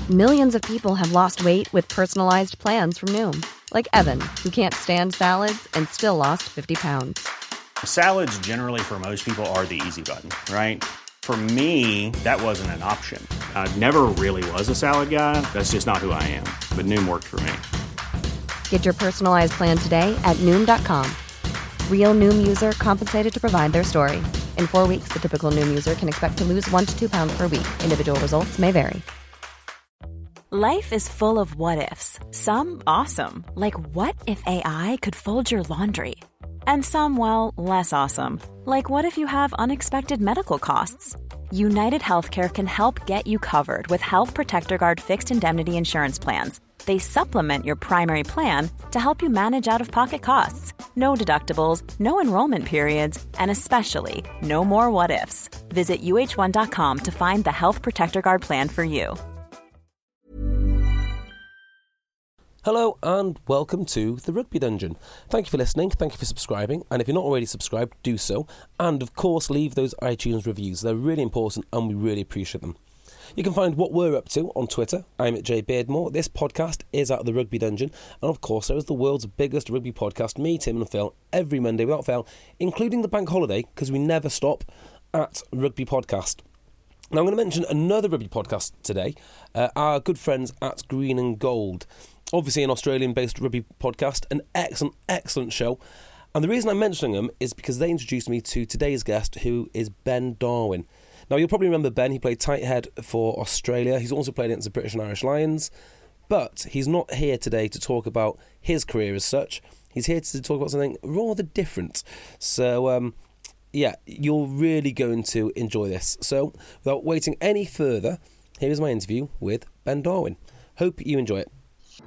Millions of people have lost weight with personalized plans from Noom. Like Evan, who can't stand salads and still lost 50 pounds. Salads generally for most people are the easy button, right? For me, that wasn't an option. I never really was a salad guy. That's just not who I am. But Noom worked for me. Get your personalized plan today at Noom.com. Real Noom user compensated to provide their story. In 4 weeks, the typical Noom user can expect to lose 1 to 2 pounds per week. Individual results may vary. Life is full of what-ifs. Some awesome, like what if AI could fold your laundry? And some, well, less awesome, like what if you have unexpected medical costs? United Healthcare can help get you covered with Health Protector Guard fixed indemnity insurance plans. They supplement your primary plan to help you manage out-of-pocket costs. No deductibles, no enrollment periods, and especially no more what-ifs. Visit uh1.com to find the Health Protector Guard plan for you. Hello and welcome to the Rugby Dungeon. Thank you for listening, thank you for subscribing, and if you're not already subscribed, do so. And of course, leave those iTunes reviews. They're really important and we really appreciate them. You can find what we're up to on Twitter. I'm at JBeardmore. This podcast is at the Rugby Dungeon. And of course, there is the world's biggest rugby podcast, me, Tim and Phil, every Monday without fail, including the bank holiday, because we never stop, at Rugby Podcast. Now, I'm going to mention another rugby podcast today, our good friends at Green and Gold. Obviously an Australian-based rugby podcast, an excellent show. And the reason I'm mentioning them is because they introduced me to today's guest, who is Ben Darwin. Now, you'll probably remember Ben. He played tight head for Australia. He's also played against the British and Irish Lions. But he's not here today to talk about his career as such. He's here to talk about something rather different. So, yeah, you're really going to enjoy this. So, without waiting any further, here is my interview with Ben Darwin. Hope you enjoy it.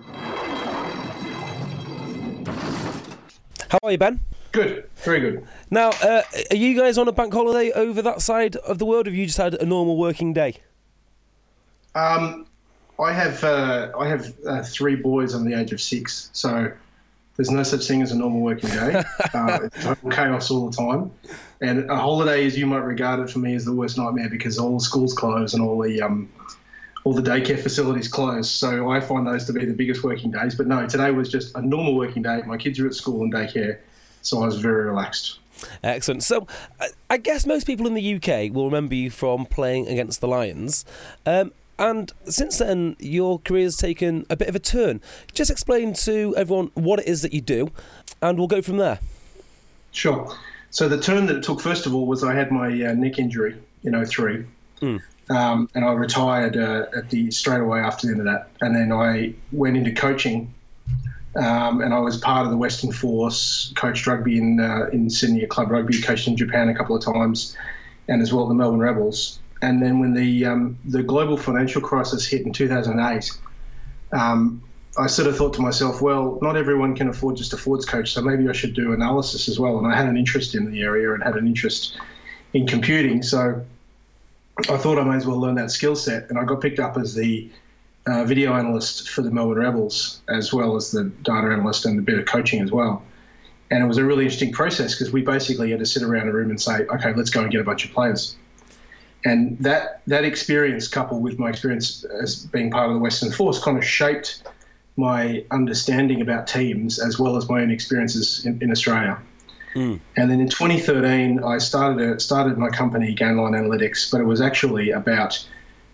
How are you, Ben? Good, very good. Now, are you guys on a bank holiday over that side of the world, or have you just had a normal working day? I have 3 boys under the age of 6, so there's no such thing as a normal working day. It's total chaos all the time. And a holiday, as you might regard it, for me, is the worst nightmare because all the schools close and all the daycare facilities close. So I find those to be the biggest working days. But no, today was just a normal working day. My kids are at school and daycare, so I was very relaxed. Excellent. So I guess most people in the UK will remember you from playing against the Lions. And since then, your career has taken a bit of a turn. Just explain to everyone what it is that you do, and we'll go from there. Sure. So the turn that it took, first of all, was I had my neck injury in 2003. And I retired straight away after the end of that. And then I went into coaching, and I was part of the Western Force, coached rugby in Sydney at Club Rugby, coached in Japan a couple of times, and as well the Melbourne Rebels. And then when the global financial crisis hit in 2008, I sort of thought to myself, well, not everyone can afford just a forwards coach, so maybe I should do analysis as well. And I had an interest in the area and had an interest in computing, so I thought I may as well learn that skill set. And I got picked up as the video analyst for the Melbourne Rebels, as well as the data analyst and a bit of coaching as well. And it was a really interesting process because we basically had to sit around a room and say, okay, let's go and get a bunch of players. And that experience, coupled with my experience as being part of the Western Force, kind of shaped my understanding about teams as well as my own experiences in Australia. And then in 2013, I started my company, Gainline Analytics, but it was actually about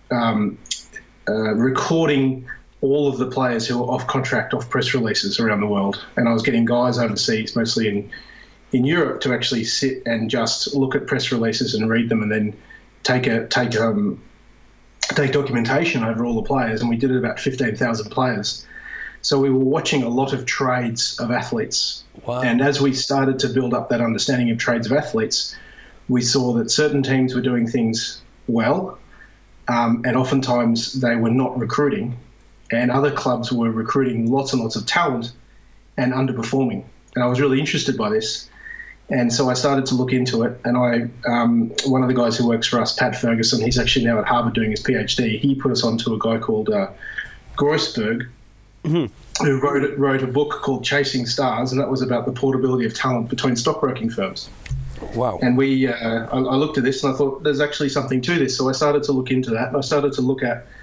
recording all of the players who were off contract, off press releases around the world. And I was getting guys overseas, mostly in Europe, to actually sit and just look at press releases and read them and then take documentation over all the players. And we did it about 15,000 players. So we were watching a lot of trades of athletes. Wow. And as we started to build up that understanding of trades of athletes, we saw that certain teams were doing things well, and oftentimes they were not recruiting, and other clubs were recruiting lots and lots of talent and underperforming. And I was really interested by this. And so I started to look into it, and one of the guys who works for us, Pat Ferguson, he's actually now at Harvard doing his PhD. He put us onto a guy called Groisberg, who wrote a book called Chasing Stars, and that was about the portability of talent between stockbroking firms. Wow. And I looked at this and I thought there's actually something to this. So I started to look into that, and I started to look at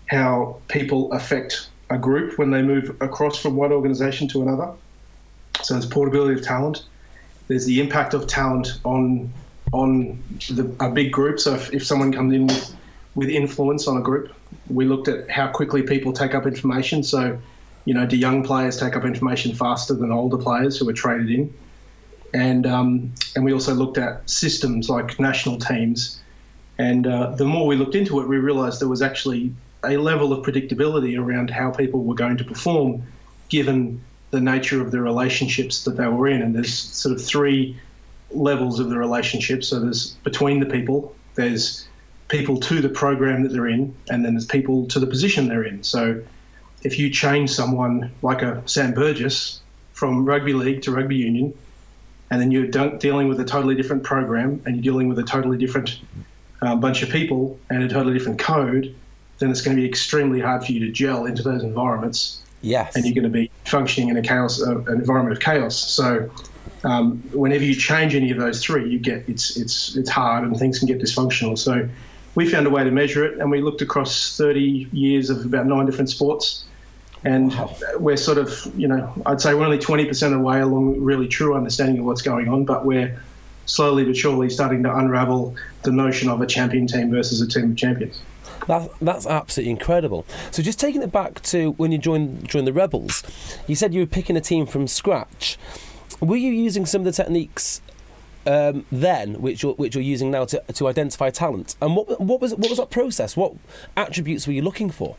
how people affect a group when they move across from one organisation to another. So there's portability of talent. There's the impact of talent on a big group. So if someone comes in with influence on a group, we looked at how quickly people take up information. So, do young players take up information faster than older players who are traded in? And we also looked at systems like national teams. And the more we looked into it, we realised there was actually a level of predictability around how people were going to perform given the nature of the relationships that they were in. And there's sort of three levels of the relationship. So there's between the people, there's people to the program that they're in, and then there's people to the position they're in. So if you change someone like a Sam Burgess from rugby league to rugby union, and then you're dealing with a totally different program and you're dealing with a totally different bunch of people and a totally different code, then it's going to be extremely hard for you to gel into those environments. Yes. And you're going to be functioning in an environment of chaos. So whenever you change any of those three, you get it's hard and things can get dysfunctional. So we found a way to measure it, and we looked across 30 years of about 9 different sports. And we're sort of, I'd say we're only 20% of the way along really true understanding of what's going on, but we're slowly but surely starting to unravel the notion of a champion team versus a team of champions. That's absolutely incredible. So just taking it back to when you joined the Rebels, you said you were picking a team from scratch. Were you using some of the techniques then, which you're using now to identify talent? And what was that process? What attributes were you looking for?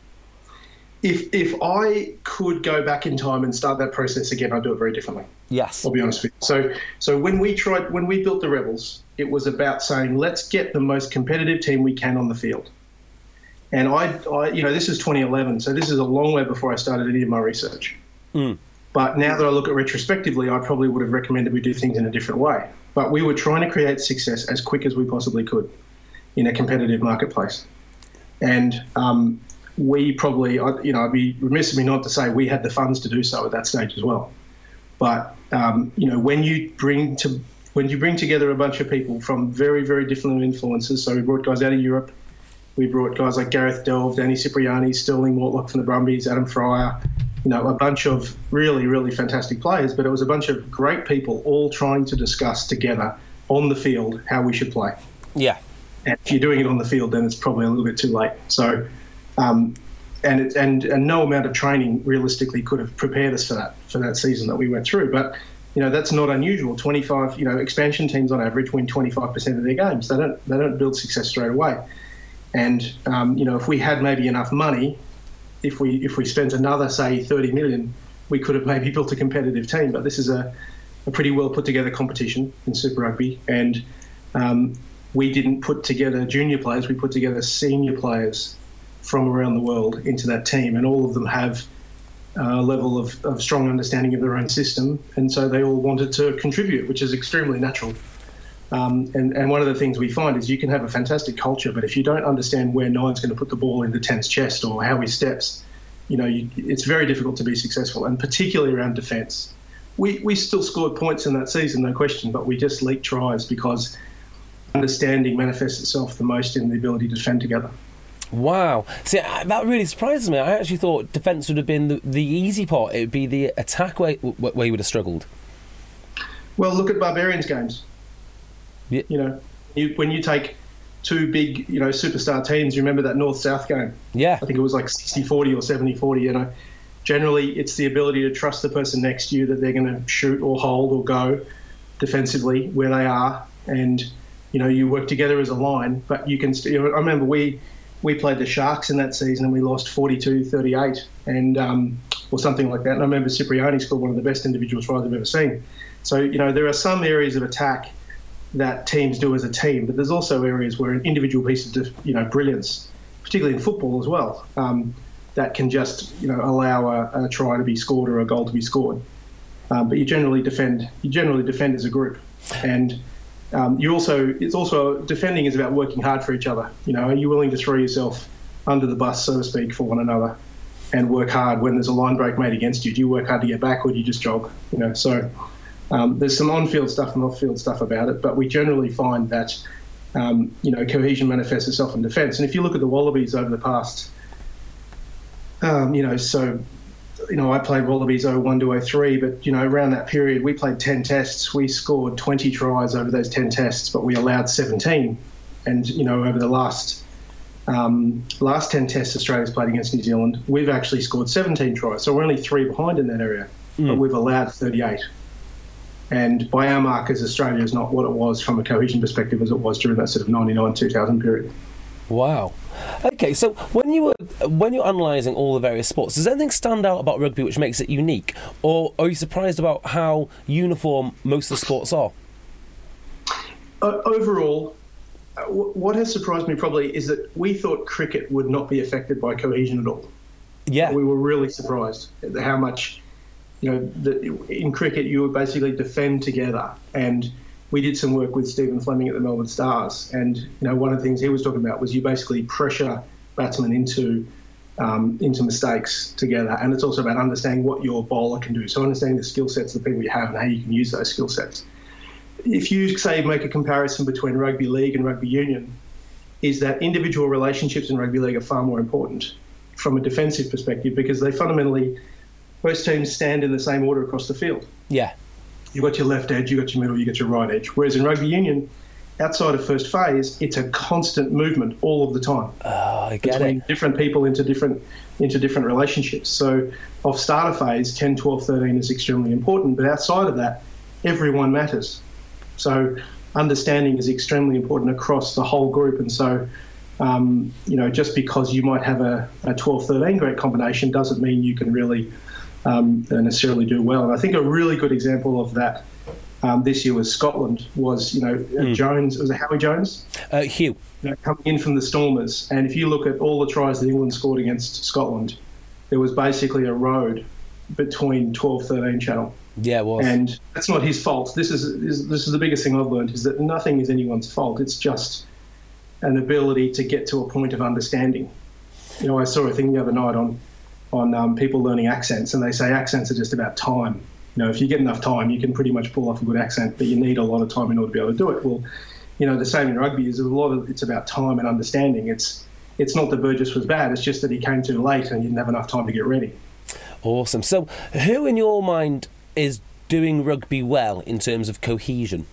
If I could go back in time and start that process again, I'd do it very differently. Yes. I'll be honest with you. So when we built the Rebels, it was about saying, let's get the most competitive team we can on the field. And I this is 2011, so this is a long way before I started any of my research. Mm. But now that I look at retrospectively, I probably would have recommended we do things in a different way. But we were trying to create success as quick as we possibly could in a competitive marketplace. And we probably, I'd be remiss of me not to say we had the funds to do so at that stage as well. But when you bring together a bunch of people from very, very different influences, so we brought guys out of Europe, we brought guys like Gareth Delve, Danny Cipriani, Sterling Mortlock from the Brumbies, Adam Fryer, a bunch of really, really fantastic players, but it was a bunch of great people all trying to discuss together on the field how we should play. Yeah. And if you're doing it on the field, then it's probably a little bit too late. So, and no amount of training realistically could have prepared us for that season that we went through. But that's not unusual. 25, expansion teams on average win 25% of their games. They don't build success straight away. And if we had maybe enough money, if we spent another, say, 30 million, we could have maybe built a competitive team. But this is a pretty well put together competition in Super Rugby, and we didn't put together junior players. We put together senior players from around the world into that team, and all of them have a level of strong understanding of their own system, and so they all wanted to contribute, which is extremely natural. And one of the things we find is you can have a fantastic culture, but if you don't understand where Nine's going to put the ball into 10's chest or how he steps, it's very difficult to be successful, and particularly around defence. We still scored points in that season, no question, but we just leaked tries because understanding manifests itself the most in the ability to defend together. Wow. See, that really surprises me. I actually thought defence would have been the easy part. It would be the attack where you would have struggled. Well, look at Barbarians games. Yeah. When you take two big, superstar teams, you remember that North-South game? Yeah. I think it was like 60-40 or 70-40, Generally, it's the ability to trust the person next to you that they're going to shoot or hold or go defensively where they are, and, you work together as a line, but you can I remember we played the Sharks in that season and we lost 42-38 and or something like that. And I remember Cipriani scored one of the best individual tries I've ever seen. So, there are some areas of attack that teams do as a team, but there's also areas where an individual piece of, brilliance, particularly in football as well, that can just, allow a try to be scored or a goal to be scored. But you generally defend as a group. And it's also defending is about working hard for each other. Are you willing to throw yourself under the bus, so to speak, for one another and work hard when there's a line break made against you? Do you work hard to get back, or do you just jog? So there's some on-field stuff and off-field stuff about it, but we generally find that, cohesion manifests itself in defence. And if you look at the Wallabies over the past I played Wallabies 01 to 03, but, around that period we played 10 tests. We scored 20 tries over those 10 tests, but we allowed 17. And, over the last 10 tests Australia's played against New Zealand, we've actually scored 17 tries. So we're only 3 behind in that area, but we've allowed 38. And by our markers, Australia is not what it was from a cohesion perspective as it was during that sort of 99-2000 period. Wow. Okay, so when you're analysing all the various sports, does anything stand out about rugby which makes it unique, or are you surprised about how uniform most of the sports are? Overall, what has surprised me probably is that we thought cricket would not be affected by cohesion at all. Yeah. We were really surprised at how much, in cricket you would basically defend together. And we did some work with Stephen Fleming at the Melbourne Stars, and one of the things he was talking about was you basically pressure batsmen into mistakes together, and it's also about understanding what your bowler can do. So understanding the skill sets of the people you have and how you can use those skill sets. If you say make a comparison between rugby league and rugby union, is that individual relationships in rugby league are far more important from a defensive perspective because they fundamentally, most teams stand in the same order across the field. Yeah. You've got your left edge, you've got your middle, you've got your right edge. Whereas in rugby union, outside of first phase, it's a constant movement all of the time. Oh, I get between it. different people into different relationships. So off starter phase, 10, 12, 13 is extremely important. But outside of that, everyone matters. So understanding is extremely important across the whole group. And so, just because you might have a 12-13 great combination doesn't mean you can really necessarily do well. And I think a really good example of that this year was Scotland was, Jones, was it Howie Jones? Hugh. Coming in from the Stormers. And if you look at all the tries that England scored against Scotland, there was basically a road between 12-13 channel. Yeah, it was. And that's not his fault. This is the biggest thing I've learned, is that nothing is anyone's fault. It's just an ability to get to a point of understanding. I saw a thing the other night on people learning accents, and they say accents are just about time. If you get enough time, you can pretty much pull off a good accent, but you need a lot of time in order to be able to do it. Well, the same in rugby is it's about time and understanding. It's not that Burgess was bad, it's just that he came too late and he didn't have enough time to get ready. Awesome. So who in your mind is doing rugby well in terms of cohesion?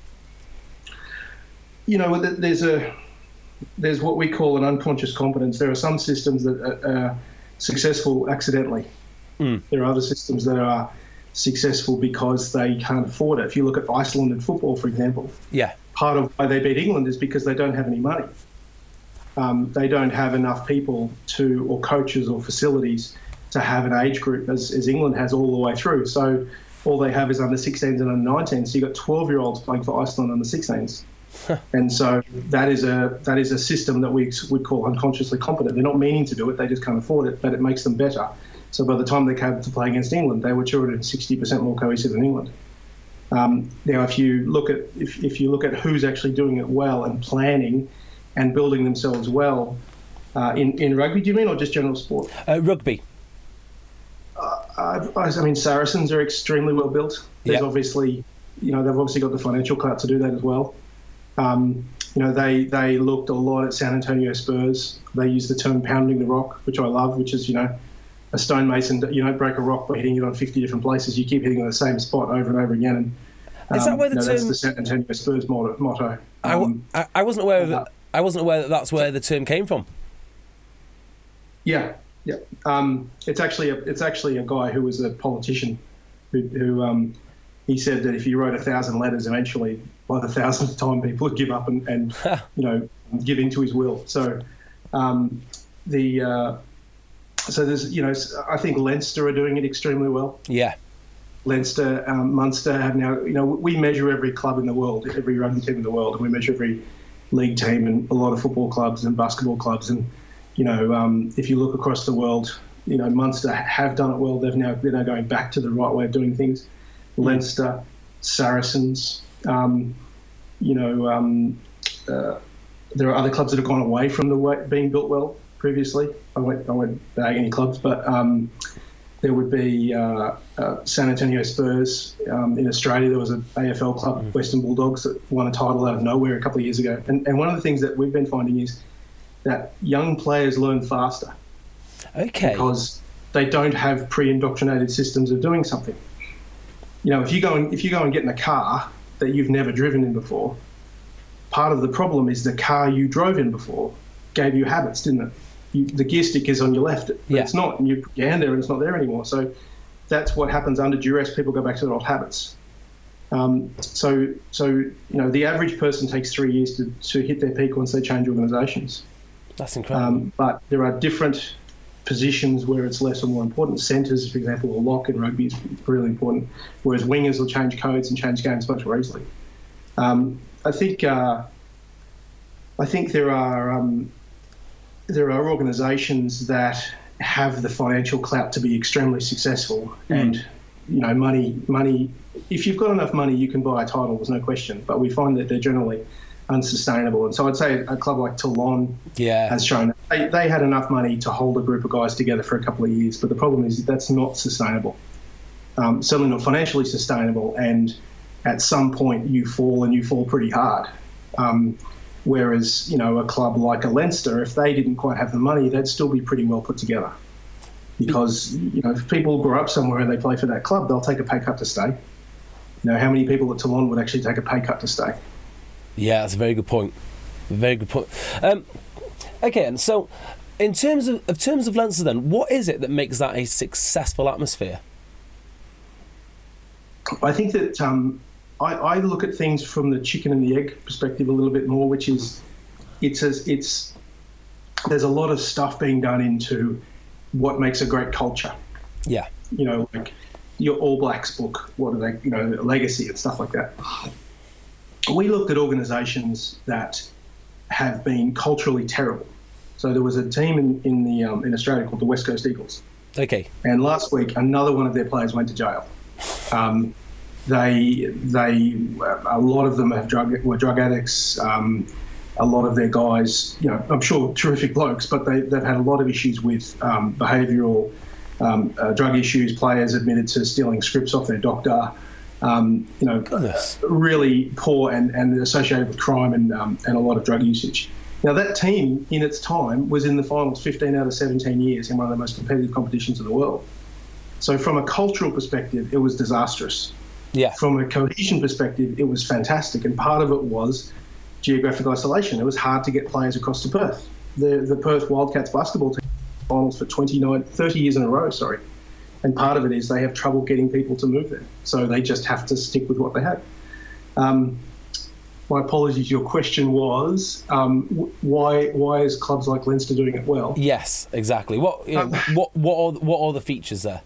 There's what we call an unconscious competence. There are some systems that are successful accidentally. There are other systems that are successful because they can't afford it. If you look at Iceland in football, for example, part of why they beat England is because they don't have any money. They don't have enough people or coaches or facilities to have an age group as England has all the way through. So all they have is under 16s and under 19s. So you've got 12-year-olds playing for Iceland under 16s. And so that is a system that we would call unconsciously competent. They're not meaning to do it, they just can't afford it, but it makes them better. So by the time they came to play against England, they were 260% more cohesive than England. Now, if you look at who's actually doing it well and planning and building themselves well in rugby, do you mean, or just general sport? Rugby. Saracens are extremely well built. There's obviously, they've obviously got the financial clout to do that as well. They looked a lot at San Antonio Spurs. They use the term pounding the rock, which I love, which is, a stonemason. You don't break a rock by hitting it on 50 different places. You keep hitting it on the same spot over and over again. And is that where the term? That's the San Antonio Spurs motto. I wasn't aware of that. I wasn't aware that that's where the term came from. Yeah. It's actually a guy who was a politician who he said that if you wrote 1,000 letters, eventually by the 1,000th time people would give up and give into his will. So so there's I think Leinster are doing it extremely well. Yeah. Leinster, Munster have now, we measure every club in the world, every rugby team in the world, and we measure every league team and a lot of football clubs and basketball clubs. And, if you look across the world, Munster have done it well. They're now going back to the right way of doing things. Leinster, Saracens, there are other clubs that have gone away from the way being built well previously. I won't bag any clubs, but there would be San Antonio Spurs. In Australia, there was an AFL club, Western Bulldogs, that won a title out of nowhere a couple of years ago. And one of the things that we've been finding is that young players learn faster. Okay. Because they don't have pre-indoctrinated systems of doing something. If you go and get in a car that you've never driven in before, part of the problem is the car you drove in before gave you habits, didn't it? The gear stick is on your left, but it's not, and you put your hand there and it's not there anymore. So that's what happens under duress. People go back to their old habits. So the average person takes 3 years to hit their peak once they change organisations. That's incredible. But there are different positions where it's less or more important. Centres, for example, or lock in rugby is really important, whereas wingers will change codes and change games much more easily. I think there are organisations that have the financial clout to be extremely successful, and money. If you've got enough money, you can buy a title. There's no question. But we find that they're generally unsustainable. And so I'd say a club like Toulon has shown that they had enough money to hold a group of guys together for a couple of years. But the problem is that's not sustainable. Certainly not financially sustainable. And at some point you fall pretty hard. Whereas, a club like a Leinster, if they didn't quite have the money, they'd still be pretty well put together. Because, if people grow up somewhere and they play for that club, they'll take a pay cut to stay. How many people at Toulon would actually take a pay cut to stay? Yeah, that's a very good point. Very good point. Okay, and so in terms of Leinster then, what is it that makes that a successful atmosphere? I think that I look at things from the chicken and the egg perspective a little bit more, which is there's a lot of stuff being done into what makes a great culture. Yeah. Like your All Blacks book, what are they, legacy and stuff like that. We looked at organisations that have been culturally terrible. So there was a team in Australia called the West Coast Eagles. Okay. And last week, another one of their players went to jail. They a lot of them were drug addicts. A lot of their guys, I'm sure terrific blokes, but they've had a lot of issues with behavioural drug issues. Players admitted to stealing scripts off their doctor. Really poor and associated with crime and a lot of drug usage. Now, that team, in its time, was in the finals 15 out of 17 years in one of the most competitive competitions in the world. So from a cultural perspective, it was disastrous. Yeah. From a cohesion perspective, it was fantastic. And part of it was geographic isolation. It was hard to get players across to Perth. The Perth Wildcats basketball team finals for 30 years in a row, And part of it is they have trouble getting people to move there. So they just have to stick with what they have. My apologies, your question was why is clubs like Leinster doing it well? Yes, exactly. What are the features there?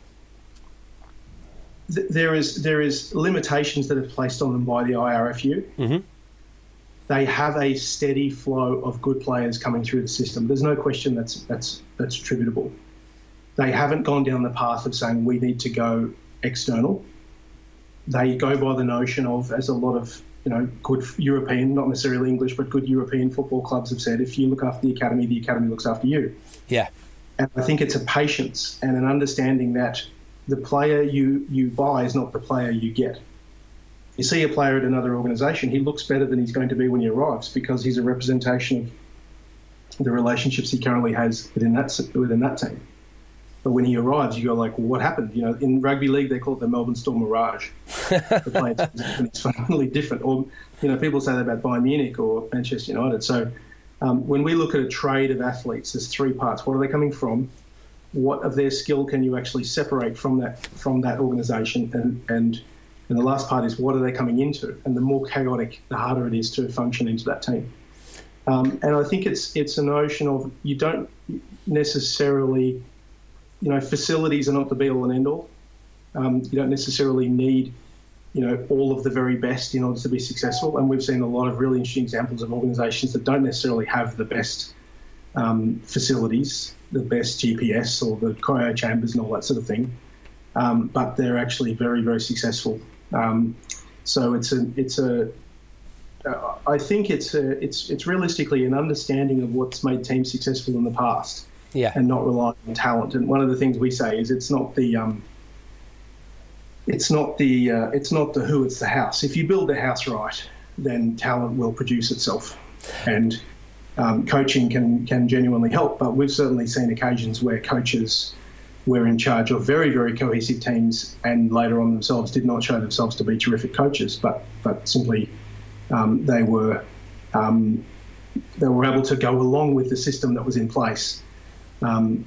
There is limitations that are placed on them by the IRFU. Mm-hmm. They have a steady flow of good players coming through the system. There's no question that's attributable. They haven't gone down the path of saying we need to go external. They go by the notion of, as a lot of good European, not necessarily English, but good European football clubs have said, if you look after the academy looks after you. Yeah. And I think it's a patience and an understanding that the player you buy is not the player you get. You see a player at another organisation, he looks better than he's going to be when he arrives because he's a representation of the relationships he currently has within that team. But when he arrives, you go like, well, what happened? In rugby league, they call it the Melbourne Storm Mirage. The playing is fundamentally different. Or, people say that about Bayern Munich or Manchester United. So when we look at a trade of athletes, there's three parts. What are they coming from? What of their skill can you actually separate from that organisation? And the last part is what are they coming into? And the more chaotic, the harder it is to function into that team. And I think it's a notion of you don't necessarily... facilities are not the be-all and end-all. You don't necessarily need, all of the very best in order to be successful. And we've seen a lot of really interesting examples of organisations that don't necessarily have the best facilities, the best GPS or the cryo chambers and all that sort of thing, but they're actually very, very successful. So I think it's realistically an understanding of what's made teams successful in the past. Yeah. And not rely on talent. And one of the things we say is it's not the who, it's the house. If you build the house right, then talent will produce itself. And coaching can genuinely help. But we've certainly seen occasions where coaches were in charge of very, very cohesive teams and later on themselves did not show themselves to be terrific coaches, but simply they were able to go along with the system that was in place. And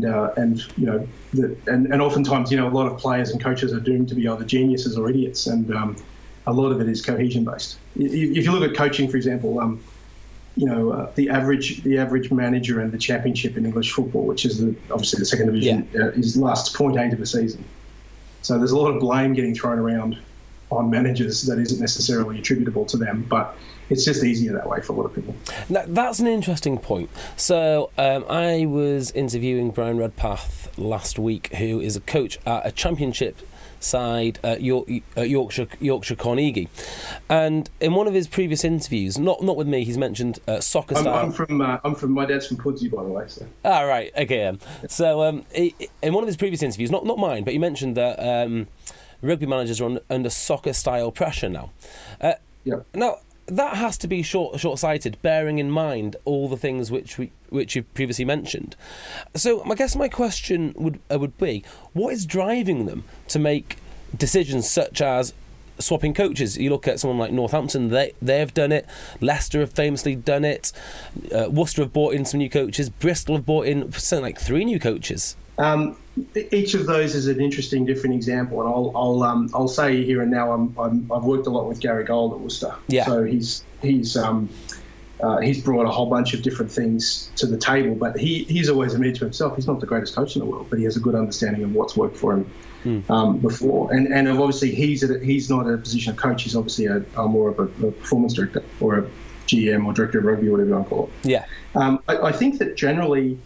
oftentimes, a lot of players and coaches are doomed to be either geniuses or idiots, and a lot of it is cohesion based. If you look at coaching, for example, the average manager in the championship in English football, which is obviously the second division, is lasts 0.8 of a season. So there's a lot of blame getting thrown around on managers that isn't necessarily attributable to them, but it's just easier that way for a lot of people. Now, that's an interesting point. So I was interviewing Brian Redpath last week, who is a coach at a championship side at Yorkshire Carnegie, and in one of his previous interviews, not with me, he's mentioned soccer style. I'm from my dad's from Pudsey, by the way. So. Ah, right, okay. So in one of his previous interviews, not mine, but he mentioned that rugby managers are under soccer style pressure now. Now that has to be short-sighted, bearing in mind all the things which you previously mentioned. So I guess my question would be, what is driving them to make decisions such as swapping coaches? You look at someone like Northampton, they've done it. Leicester have famously done it. Worcester have brought in some new coaches. Bristol have brought in something like 3 new coaches. Each of those is an interesting, different example, and I'll say here and now I've worked a lot with Gary Gold at Worcester. Yeah. So he's brought a whole bunch of different things to the table, but he's always admitted to himself he's not the greatest coach in the world, but he has a good understanding of what's worked for him before, and obviously he's not a position of coach. He's obviously a more of a performance director or a GM or director of rugby, whatever you want to call it. Yeah. I think that generally.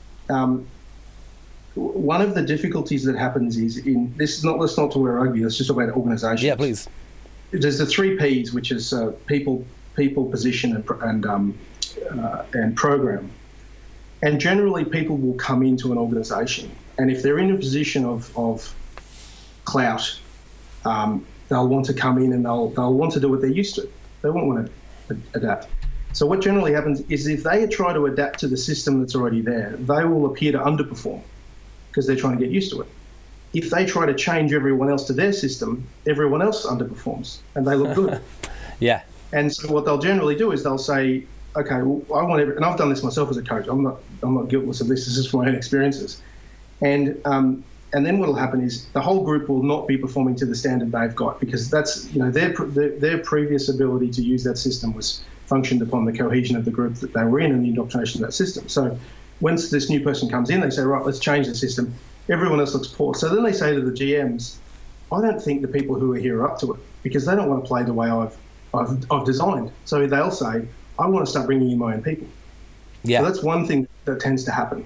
One of the difficulties that happens is let's not talk about rugby, let's just talk about organisations. Yeah, please. There's the 3 Ps, which is people, position, and program. And generally, people will come into an organisation, and if they're in a position of clout, they'll want to come in and they'll want to do what they're used to. They won't want to adapt. So what generally happens is if they try to adapt to the system that's already there, they will appear to underperform, because they're trying to get used to it. If they try to change everyone else to their system, everyone else underperforms and they look good. Yeah. And so what they'll generally do is they'll say, okay, well, I want and I've done this myself as a coach. I'm not guiltless of this. This is from my own experiences. And then what'll happen is the whole group will not be performing to the standard they've got, because that's, their previous ability to use that system was functioned upon the cohesion of the group that they were in and the indoctrination of that system. So once this new person comes in, they say, right, let's change the system. Everyone else looks poor. So then they say to the GMs, I don't think the people who are here are up to it, because they don't want to play the way I've designed. So they'll say, I want to start bringing in my own people. Yeah. So that's one thing that tends to happen.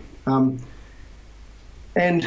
In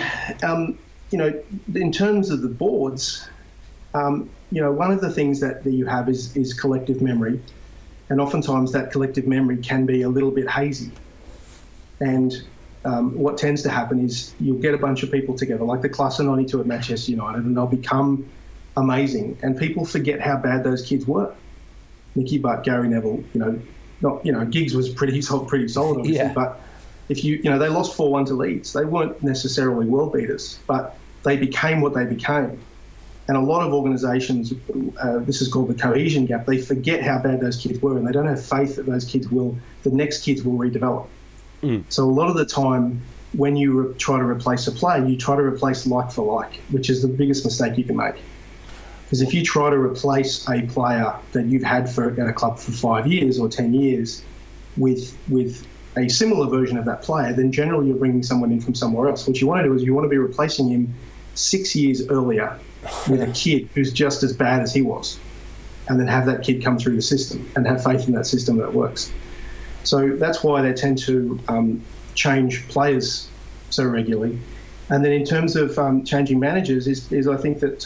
terms of the boards, one of the things that you have is collective memory. And oftentimes that collective memory can be a little bit hazy. And what tends to happen is you'll get a bunch of people together, like the class of 92 at Manchester United, and they'll become amazing. And people forget how bad those kids were. Nicky Butt, Gary Neville, Giggs was pretty solid, obviously. Yeah. But if they lost 4-1 to Leeds. They weren't necessarily world beaters, but they became what they became. And a lot of organisations, this is called the cohesion gap, they forget how bad those kids were, and they don't have faith that the next kids will redevelop. So a lot of the time, when you try to replace a player, you try to replace like for like, which is the biggest mistake you can make. Because if you try to replace a player that you've had at a club for 5 years or 10 years with a similar version of that player, then generally you're bringing someone in from somewhere else. What you want to do is you want to be replacing him 6 years earlier with a kid who's just as bad as he was, and then have that kid come through the system and have faith in that system that works. So that's why they tend to change players so regularly. And then in terms of changing managers, is I think that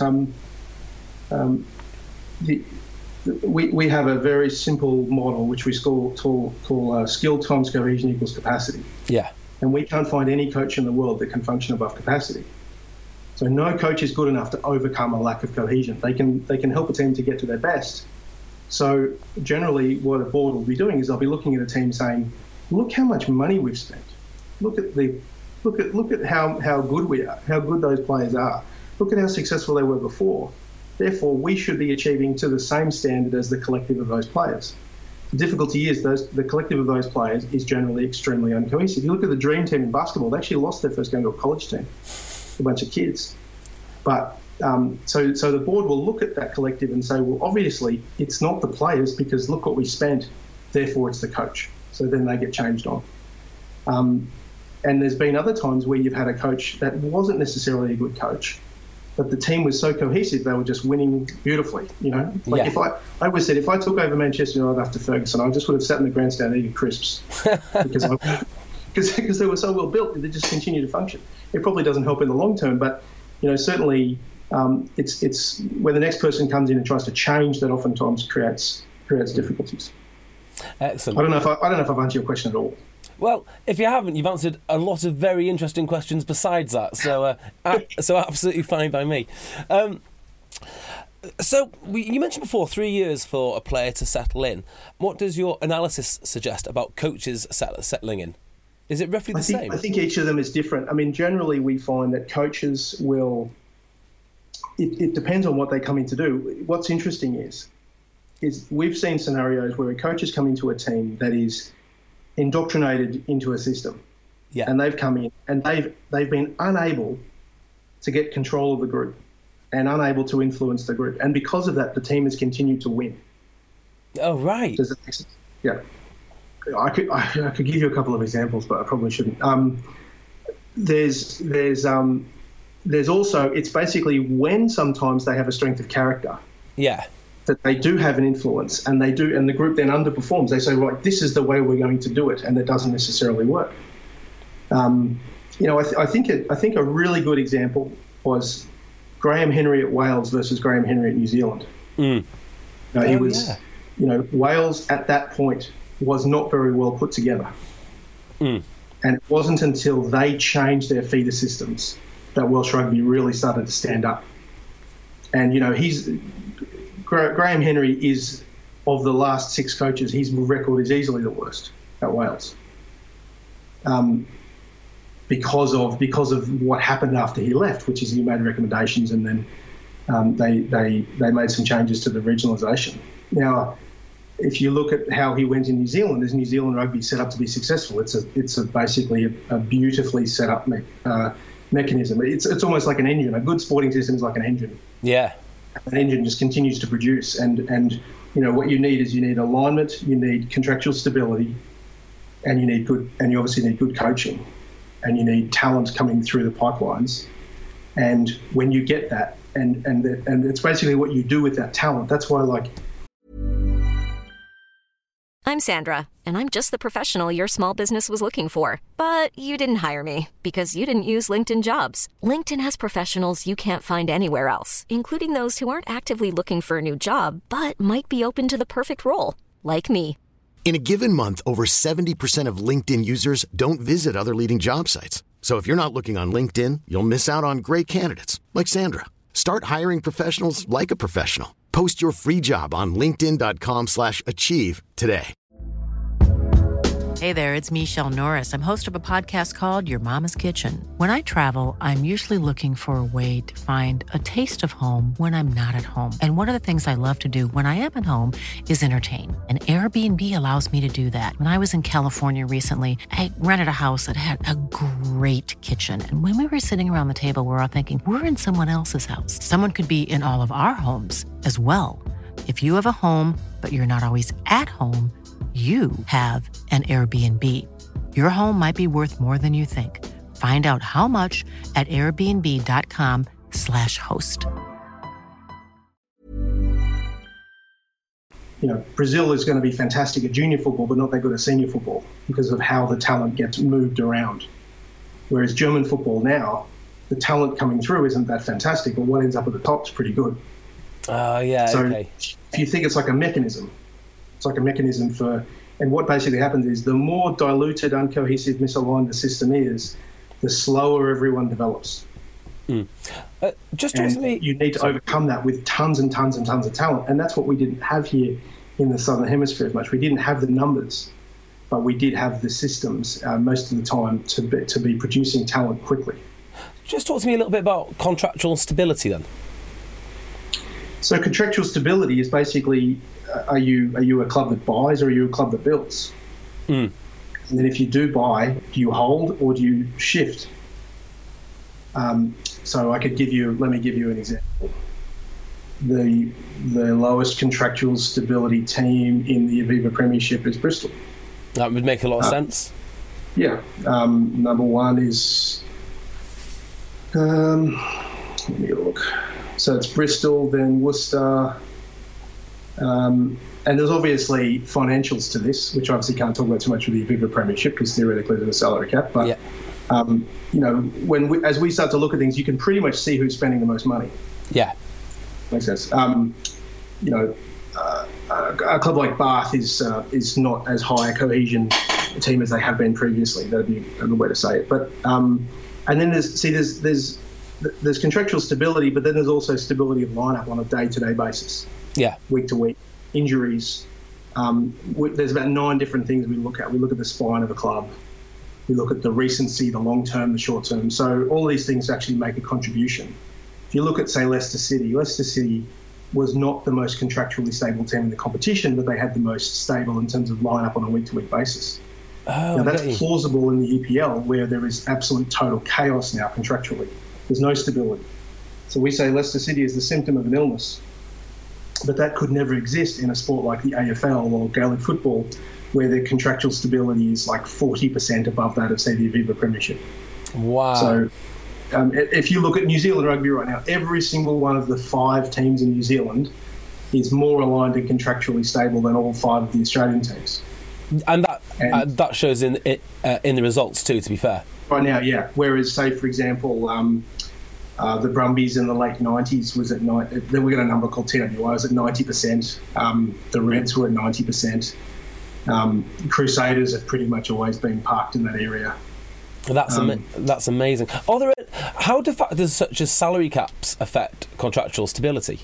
we have a very simple model which we call skill times cohesion equals capacity. Yeah. And we can't find any coach in the world that can function above capacity. So no coach is good enough to overcome a lack of cohesion. They can help a team to get to their best, So generally what a board will be doing is they'll be looking at a team saying, look how much money we've spent. Look at how good we are, how good those players are. Look at how successful they were before. Therefore, we should be achieving to the same standard as the collective of those players. The difficulty is the collective of those players is generally extremely uncohesive. You look at the dream team in basketball, they actually lost their first game to a college team, a bunch of kids. But so the board will look at that collective and say, well, obviously it's not the players because look what we spent, therefore it's the coach. So then they get changed on. And there's been other times where you've had a coach that wasn't necessarily a good coach, but the team was so cohesive they were just winning beautifully. If I always said if I took over Manchester United after Ferguson, I just would have sat in the grandstand eating crisps because they were so well built. They just continue to function. It probably doesn't help in the long term, but certainly it's when the next person comes in and tries to change, that oftentimes creates difficulties. Excellent. I don't know if I've answered your question at all. Well, if you haven't, you've answered a lot of very interesting questions besides that. So, so absolutely fine by me. You mentioned before 3 years for a player to settle in. What does your analysis suggest about coaches settling in? Is it roughly the same? I think each of them is different. I mean, generally we find that coaches will. It depends on what they come in to do. What's interesting is we've seen scenarios where a coach has come into a team that is indoctrinated into a system, and they've come in and they've been unable to get control of the group and unable to influence the group, and because of that, the team has continued to win. Oh, right. Does that make sense? Yeah, I could give you a couple of examples, but I probably shouldn't. There's also, it's basically when sometimes they have a strength of character. Yeah. That they do have an influence, and the group then underperforms. They say, right, this is the way we're going to do it, and it doesn't necessarily work. I think a really good example was Graham Henry at Wales versus Graham Henry at New Zealand. Wales at that point was not very well put together, and it wasn't until they changed their feeder systems that Welsh rugby really started to stand up. And Graham Henry is, of the last 6 coaches, his record is easily the worst at Wales, because of what happened after he left, which is he made recommendations and then they made some changes to the regionalisation. Now, if you look at how he went in New Zealand, is New Zealand rugby set up to be successful? It's basically a beautifully set up mechanism. It's almost like an engine. A good sporting system is like an engine. Yeah. An engine just continues to produce, and what you need alignment, you need contractual stability, and you obviously need good coaching, and you need talent coming through the pipelines. And when you get that, and it's basically what you do with that talent. That's why I'm Sandra, and I'm just the professional your small business was looking for. But you didn't hire me because you didn't use LinkedIn Jobs. LinkedIn has professionals you can't find anywhere else, including those who aren't actively looking for a new job, but might be open to the perfect role, like me. In a given month, over 70% of LinkedIn users don't visit other leading job sites. So if you're not looking on LinkedIn, you'll miss out on great candidates, like Sandra. Start hiring professionals like a professional. Post your free job on linkedin.com/achieve today. Hey there, it's Michelle Norris. I'm host of a podcast called Your Mama's Kitchen. When I travel, I'm usually looking for a way to find a taste of home when I'm not at home. And one of the things I love to do when I am at home is entertain. And Airbnb allows me to do that. When I was in California recently, I rented a house that had a great kitchen. And when we were sitting around the table, we were all thinking, we're in someone else's house. Someone could be in all of our homes as well. If you have a home, but you're not always at home, you have an Airbnb. Your home might be worth more than you think. Find out how much at airbnb.com/host. Brazil is going to be fantastic at junior football, but not that good at senior football because of how the talent gets moved around. Whereas German football now, the talent coming through isn't that fantastic, but what ends up at the top is pretty good. Okay. If you think it's like a mechanism, and what basically happens is the more diluted, uncohesive, misaligned the system is, the slower everyone develops. Just and recently, you need to overcome that with tons and tons and tons of talent, and that's what we didn't have here in the Southern Hemisphere as much. We didn't have the numbers, but we did have the systems most of the time to be producing talent quickly. Just talk to me a little bit about contractual stability then. So contractual stability is basically, are you a club that buys or are you a club that builds? And then if you do buy, do you hold or do you shift? So let me give you an example. The lowest contractual stability team in the Aviva Premiership is Bristol. That would make a lot of sense. Yeah. Number one is, let me look. So it's Bristol, then Worcester, and there's obviously financials to this, which obviously can't talk about too much with the Aviva Premiership because theoretically there's a salary cap. But as we start to look at things, you can pretty much see who's spending the most money. Yeah, makes sense. A club like Bath is not as high a cohesion team as they have been previously. That'd be a good way to say it. But and then there's contractual stability, but then there's also stability of lineup on a day-to-day basis. Yeah, week to week, injuries. There's about 9 different things we look at. We look at the spine of a club. We look at the recency, the long term, the short term. So all these things actually make a contribution. If you look at, say, Leicester City was not the most contractually stable team in the competition, but they had the most stable in terms of lineup on a week-to-week basis. Now, that's plausible in the EPL, where there is absolute total chaos now contractually. There's no stability. So we say Leicester City is the symptom of an illness, but that could never exist in a sport like the AFL or Gaelic football, where the contractual stability is like 40% above that of, say, the Aviva Premiership. Wow. So if you look at New Zealand rugby right now, every single one of the 5 teams in New Zealand is more aligned and contractually stable than all 5 of the Australian teams. And that shows in the results too, to be fair. Right now, yeah. Whereas, say, for example, the Brumbies in the late 90s was at we got a number called TWI, was at 90%. The Reds were at 90%. Crusaders have pretty much always been parked in that area. That's amazing. How do factors such as salary caps affect contractual stability?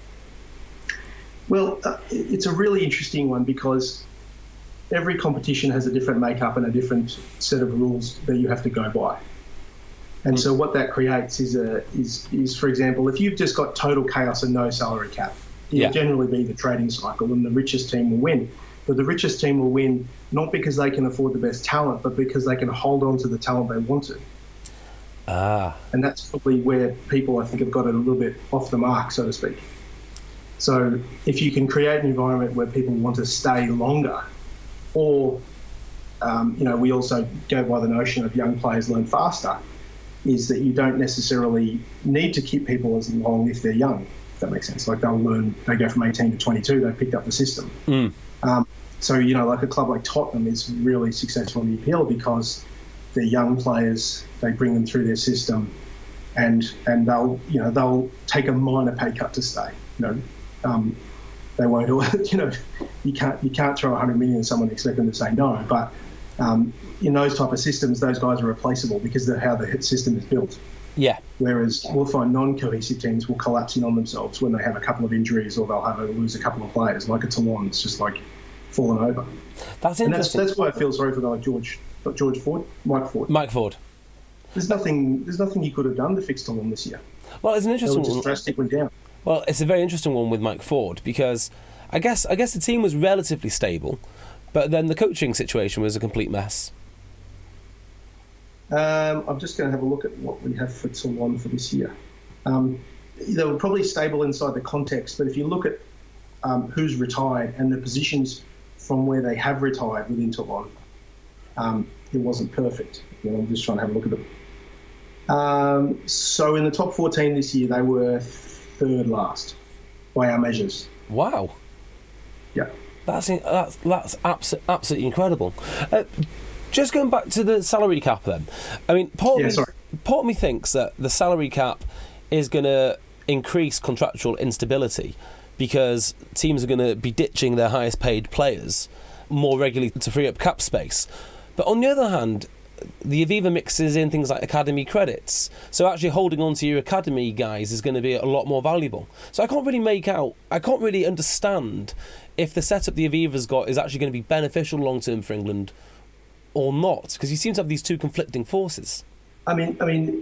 Well, it's a really interesting one because every competition has a different makeup and a different set of rules that you have to go by. And so what that creates is, for example, if you've just got total chaos and no salary cap, it'll generally be the trading cycle and the richest team will win. But the richest team will win not because they can afford the best talent, but because they can hold on to the talent they want to. And that's probably where people, I think, have got it a little bit off the mark, so to speak. So if you can create an environment where people want to stay longer, or, we also go by the notion of young players learn faster, is that you don't necessarily need to keep people as long if they're young, if that makes sense. Like they go from 18 to 22, they've picked up the system. So, like a club like Tottenham is really successful in the EPL because they're young players, they bring them through their system, and they'll take a minor pay cut to stay. They won't, you can't throw 100 million at someone and expect them to say no. But in those type of systems, those guys are replaceable because of how the system is built. Yeah. Whereas we'll find non-cohesive teams will collapse in on themselves when they have a couple of injuries or they'll lose a couple of players. Like a Toulon, it's just like fallen over. That's interesting. And that's why I feel sorry for the Mike Ford. There's nothing he could have done to fix Toulon this year. Well, it's an interesting one. Just drastically down. Well, it's a very interesting one with Mike Ford because I guess the team was relatively stable, but then the coaching situation was a complete mess. I'm just going to have a look at what we have for Toulon for this year. They were probably stable inside the context, but if you look at who's retired and the positions from where they have retired within Toulon, it wasn't perfect. I'm just trying to have a look at them. So in the top 14 this year, they were third last by our measures. Wow. Yeah. That's absolutely incredible. Just going back to the salary cap then. I mean, part of me thinks that the salary cap is going to increase contractual instability because teams are going to be ditching their highest paid players more regularly to free up cap space. But on the other hand, the Aviva mixes in things like academy credits. So actually holding on to your academy guys is going to be a lot more valuable. So I can't really understand if the setup the Aviva's got is actually going to be beneficial long term for England or not, because you seem to have these two conflicting forces. I mean,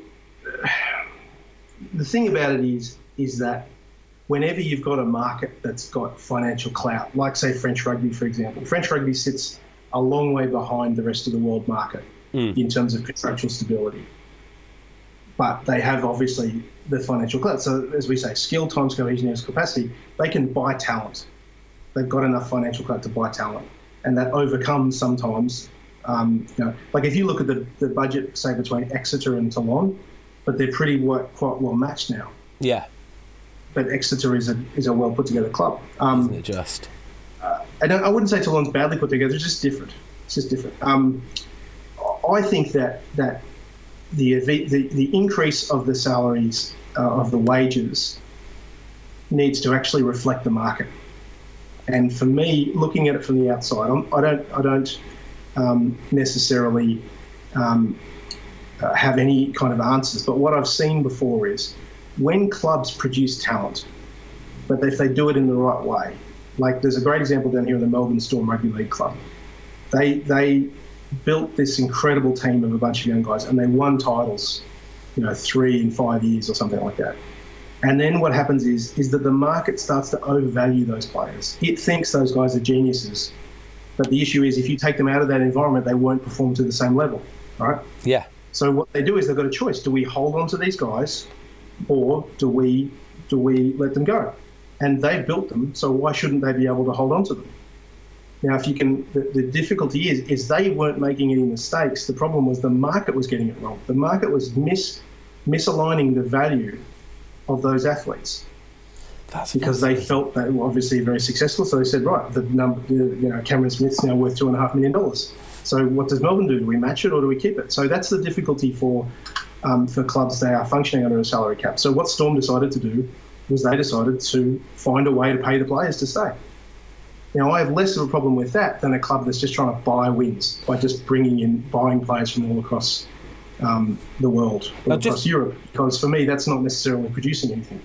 the thing about it is that whenever you've got a market that's got financial clout, like say French rugby, for example, French rugby sits a long way behind the rest of the world market in terms of contractual stability. But they have obviously the financial clout. So as we say, skill times cohesion equals capacity, they can buy talent. They've got enough financial clout to buy talent. And that overcomes sometimes, like if you look at the budget, say, between Exeter and Toulon, but they're quite well matched now. Yeah. But Exeter is a well put together club. Isn't it just? I wouldn't say Toulon's badly put together. It's just different. I think that the increase of the salaries of the wages needs to actually reflect the market. And for me, looking at it from the outside, I don't necessarily have any kind of answers. But what I've seen before is when clubs produce talent, but if they do it in the right way, like there's a great example down here in the Melbourne Storm Rugby League Club. They built this incredible team of a bunch of young guys, and they won titles, 3 in 5 years or something like that. And then what happens is that the market starts to overvalue those players. It thinks those guys are geniuses, but the issue is if you take them out of that environment, they won't perform to the same level, right? Yeah. So what they do is they've got a choice. Do we hold on to these guys, or do we let them go? And they built them, so why shouldn't they be able to hold on to them? Now, if you can, the difficulty is they weren't making any mistakes. The problem was the market was getting it wrong. The market was misaligning the value of those athletes. Because they felt they were obviously very successful, so they said, right, Cameron Smith's now worth $2.5 million. So what does Melbourne do? Do we match it or do we keep it? So that's the difficulty for clubs. They are functioning under a salary cap. So what Storm decided to do was they decided to find a way to pay the players to stay. Now, I have less of a problem with that than a club that's just trying to buy wins by just buying players from all across the world, across Europe, because for me, that's not necessarily producing anything.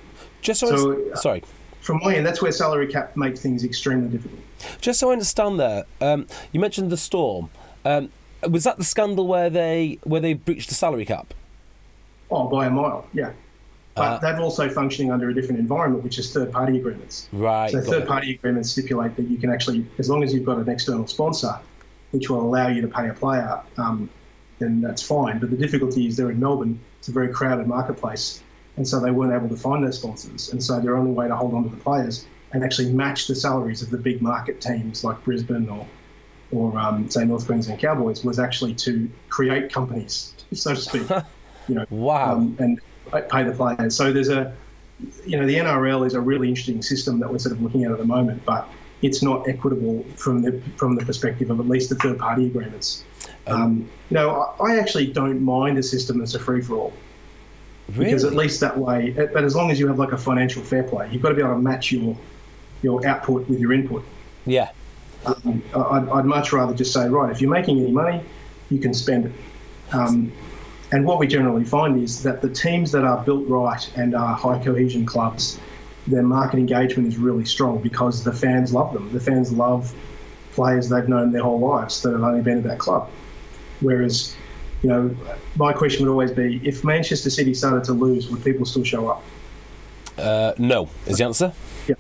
Sorry. From my end, that's where salary cap makes things extremely difficult. Just so I understand there, you mentioned the Storm. Was that the scandal where they breached the salary cap? Oh, by a mile, yeah. But they're also functioning under a different environment, which is third-party agreements. Right. So third-party agreements stipulate that you can actually, as long as you've got an external sponsor, which will allow you to pay a player, then that's fine. But the difficulty is they're in Melbourne. It's a very crowded marketplace. And so they weren't able to find their sponsors. And so their only way to hold on to the players and actually match the salaries of the big market teams like Brisbane or say, North Queensland Cowboys was actually to create companies, so to speak. Wow. And pay the players. So there's the NRL is a really interesting system that we're sort of looking at the moment, but it's not equitable from the perspective of at least the third-party agreements. I actually don't mind a system that's a free-for-all. Really? Because at least that way, but as long as you have like a financial fair play, you've got to be able to match your output with your input. Yeah. I'd much rather just say, right, if you're making any money, you can spend it. And what we generally find is that the teams that are built right and are high cohesion clubs, their market engagement is really strong because the fans love them. The fans love players they've known their whole lives that have only been at that club. Whereas, my question would always be, if Manchester City started to lose, would people still show up? No, is the answer.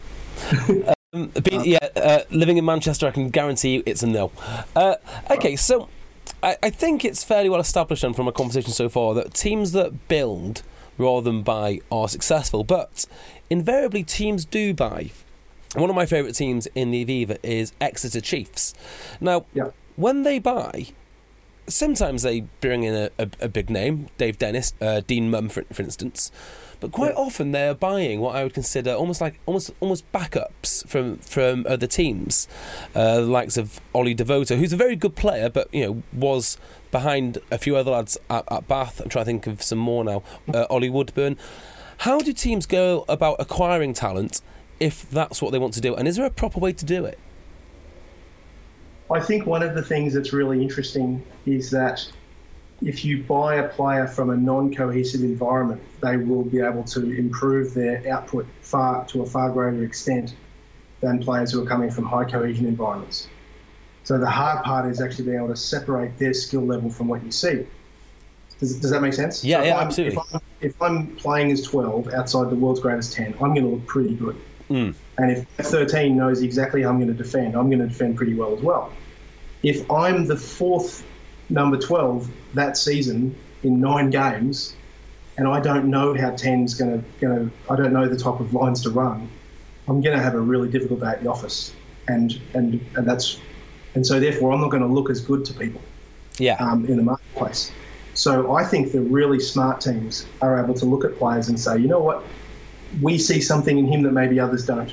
Yeah. Living in Manchester, I can guarantee you it's a no. Okay, so I think it's fairly well established then from our conversation so far that teams that build rather than buy are successful, but invariably teams do buy. One of my favourite teams in the Aviva is Exeter Chiefs. Now, when they buy, sometimes they bring in a big name, Dave Dennis, Dean Mumm, for instance. But quite often they're buying what I would consider almost backups from other teams, the likes of Ollie Devoto, who's a very good player, but was behind a few other lads at Bath. I'm trying to think of some more now. Ollie Woodburn. How do teams go about acquiring talent if that's what they want to do? And is there a proper way to do it? I think one of the things that's really interesting is that if you buy a player from a non-cohesive environment, they will be able to improve their output to a far greater extent than players who are coming from high cohesion environments. So the hard part is actually being able to separate their skill level from what you see. Does that make sense? Yeah, so absolutely. If I'm playing as 12 outside the world's greatest 10, I'm going to look pretty good. And if 13 knows exactly how I'm going to defend, I'm going to defend pretty well as well. If I'm the fourth number 12 that season in 9 games, and I don't know how 10's going to, I don't know the type of lines to run, I'm going to have a really difficult day at the office, and so therefore I'm not going to look as good to people in the marketplace. So I think the really smart teams are able to look at players and say, you know what, we see something in him that maybe others don't.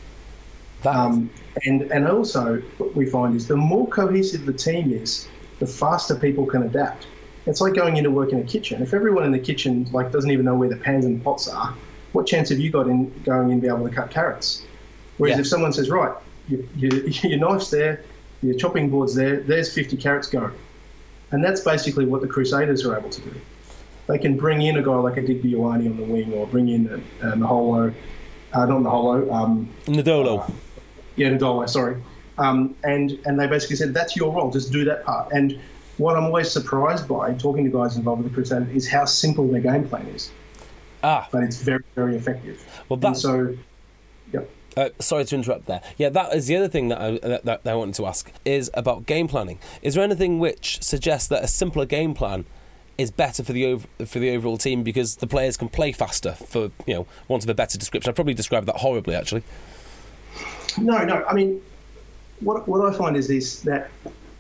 And also what we find is the more cohesive the team is, the faster people can adapt. It's like going into work in a kitchen. If everyone in the kitchen doesn't even know where the pans and pots are, what chance have you got in going in to be able to cut carrots? Whereas if someone says, right, your knife's there, your chopping board's there, there's 50 carrots, go. And that's basically what the Crusaders are able to do. They can bring in a guy like a Digby Ioane on the wing, or bring in Ndolo. Ndolo, sorry. And they basically said, that's your role, just do that part. And what I'm always surprised by, talking to guys involved with the Crusaders, is how simple their game plan is. But it's very, very effective. Well, that's... Yep. Sorry to interrupt there. Yeah, that is the other thing that I wanted to ask, is about game planning. Is there anything which suggests that a simpler game plan is better for the overall team because the players can play faster, for want of a better description? I'd probably describe that horribly, actually. No. I mean, what I find is this: that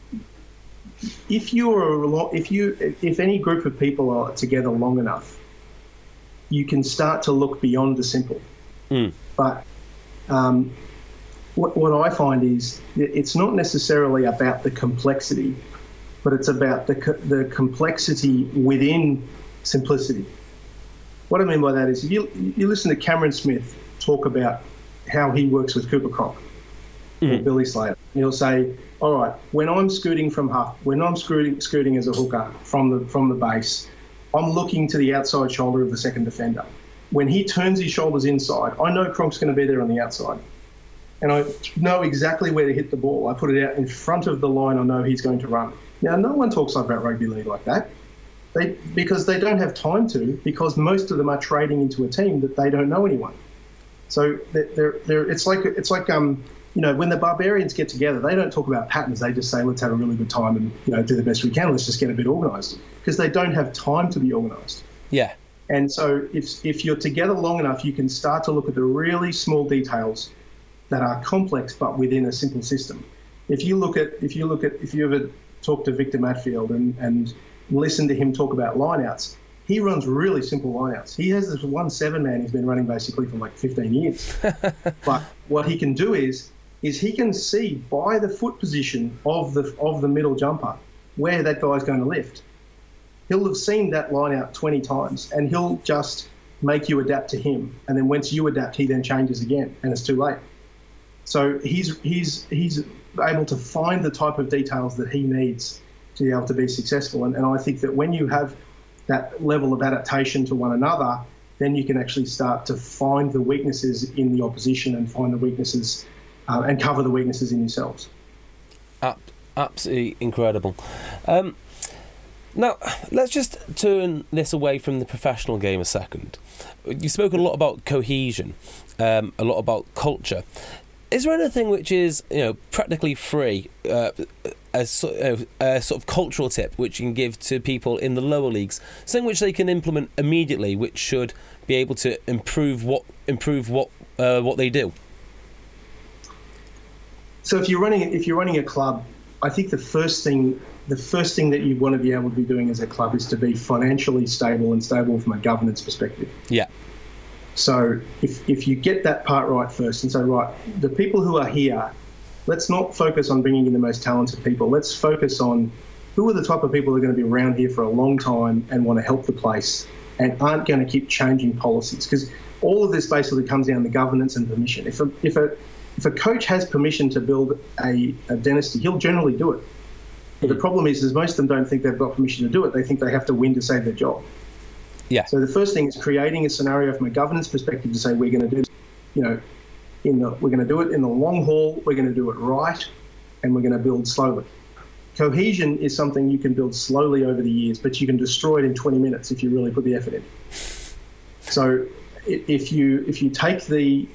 if any group of people are together long enough, you can start to look beyond the simple. But what I find is it's not necessarily about the complexity, but it's about the complexity within simplicity. What I mean by that is you listen to Cameron Smith talk about how he works with Cooper Cronk or Billy Slater. And he'll say, all right, when I'm scooting from half, when I'm scooting as a hooker from the base, I'm looking to the outside shoulder of the second defender. When he turns his shoulders inside, I know Cronk's going to be there on the outside. And I know exactly where to hit the ball. I put it out in front of the line I know he's going to run. Now, no one talks about rugby league like that because they don't have time to, because most of them are trading into a team that they don't know anyone. So it's like when the Barbarians get together, they don't talk about patterns. They just say, let's have a really good time and do the best we can. Let's just get a bit organised, because they don't have time to be organised. Yeah. And so if you're together long enough, you can start to look at the really small details that are complex but within a simple system. If you ever talk to Victor Matfield and listen to him talk about lineouts, he runs really simple lineouts. He has this 1-7 man he's been running basically for like 15 years. But what he can do is he can see by the foot position of the middle jumper where that guy's going to lift. He'll have seen that line out 20 times, and he'll just make you adapt to him. And then once you adapt, he then changes again, and it's too late. So he's able to find the type of details that he needs to be able to be successful. And I think that when you have that level of adaptation to one another, then you can actually start to find the weaknesses in the opposition and find the weaknesses and cover the weaknesses in yourselves. Absolutely incredible. Now, let's just turn this away from the professional game a second. You've spoken a lot about cohesion, a lot about culture. Is there anything which is, practically free, a sort of cultural tip which you can give to people in the lower leagues, something which they can implement immediately, which should be able to improve what they do? So if you're running a club, I think the first thing that you want to be able to be doing as a club is to be financially stable and stable from a governance perspective. Yeah. So if you get that part right first and say, right, the people who are here, let's not focus on bringing in the most talented people. Let's focus on who are the type of people that are going to be around here for a long time and want to help the place and aren't going to keep changing policies. Because all of this basically comes down to governance and permission. If a coach has permission to build a dynasty, he'll generally do it. But the problem is most of them don't think they've got permission to do it. They think they have to win to save their job. Yeah. So the first thing is creating a scenario from a governance perspective to say we're going to do, we're going to do it in the long haul. We're going to do it right, and we're going to build slowly. Cohesion is something you can build slowly over the years, but you can destroy it in 20 minutes if you really put the effort in. So if you take the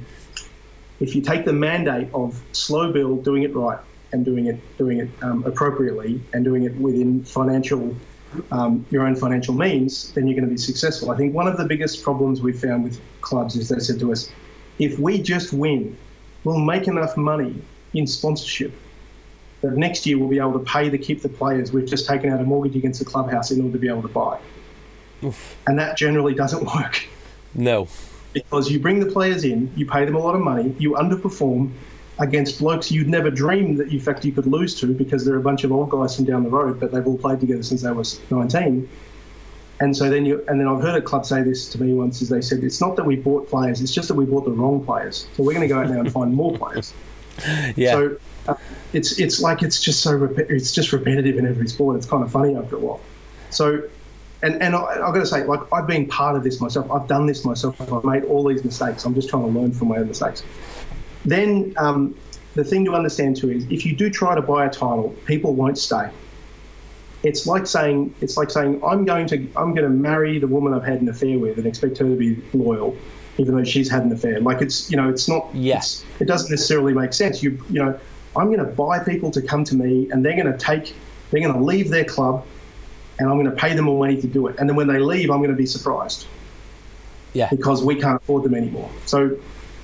mandate of slow build, doing it right, and doing it appropriately, and doing it within your own financial means, then you're going to be successful. I think one of the biggest problems we've found with clubs is they said to us, if we just win, we'll make enough money in sponsorship that next year we'll be able to keep the players. We've just taken out a mortgage against the clubhouse in order to be able to buy. Oof. And that generally doesn't work. No. Because you bring the players in, you pay them a lot of money, you underperform against blokes you'd never dreamed that in fact you could lose to, because they're a bunch of old guys from down the road, but they've all played together since they were 19. And so then I've heard a club say this to me once, is they said, it's not that we bought players, it's just that we bought the wrong players. So we're going to go out now and find more players. Yeah. So it's just repetitive in every sport. It's kind of funny after a while. So, and I've got to say, like, I've been part of this myself. I've done this myself. I've made all these mistakes. I'm just trying to learn from my own mistakes. Then the thing to understand too is, if you do try to buy a title, people won't stay. It's like saying I'm going to marry the woman I've had an affair with and expect her to be loyal, even though she's had an affair. Like, it's not. Yes. It doesn't necessarily make sense. I'm going to buy people to come to me, and they're going to leave their club, and I'm going to pay them more money to do it. And then when they leave, I'm going to be surprised. Yeah. Because we can't afford them anymore. So,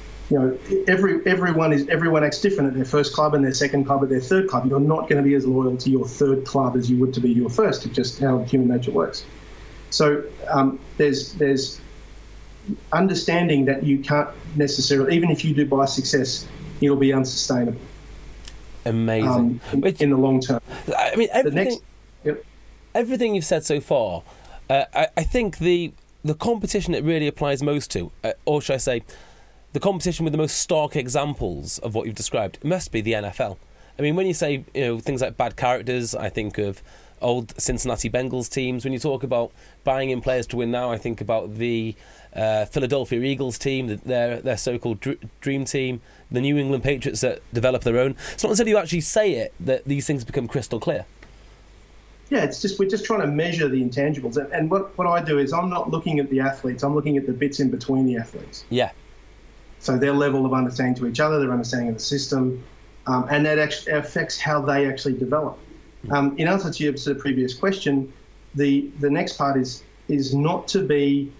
everyone acts different at their first club and their second club and their third club. You're not going to be as loyal to your third club as you would to be your first. It's just how human nature works. So there's understanding that you can't necessarily, even if you do buy success, it'll be unsustainable. Amazing. In the long term. I mean, everything you've said so far, I think the competition it really applies most to, or should I say, the competition with the most stark examples of what you've described, must be the NFL. I mean, when you say things like bad characters, I think of old Cincinnati Bengals teams. When you talk about buying in players to win now, I think about the Philadelphia Eagles team, their so-called dream team, the New England Patriots that develop their own. It's not until you actually say it that these things become crystal clear. Yeah, we're just trying to measure the intangibles. And what I do is, I'm not looking at the athletes, I'm looking at the bits in between the athletes. Yeah. So their level of understanding to each other, their understanding of the system, and that actually affects how they actually develop. In answer to your previous question, the next part is not to be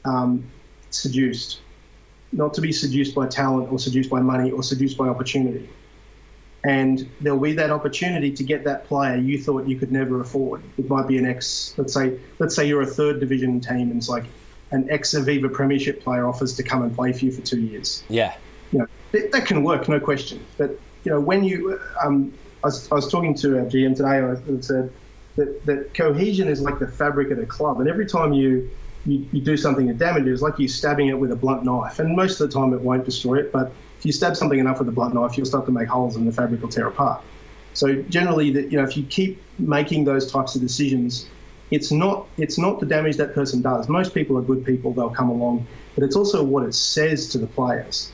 seduced, not to be seduced by talent or seduced by money or seduced by opportunity. And there'll be that opportunity to get that player you thought you could never afford. It might be let's say you're a third division team, and it's like an ex-Aviva Premiership player offers to come and play for you for 2 years. Yeah. That can work, no question. But, when you... I was talking to a GM today, and I said that cohesion is like the fabric of the club. And every time you do something that damages, it's like you're stabbing it with a blunt knife. And most of the time it won't destroy it, but if you stab something enough with a blunt knife, you'll start to make holes and the fabric will tear apart. So generally, if you keep making those types of decisions, it's not the damage that person does. Most people are good people, they'll come along, but it's also what it says to the players.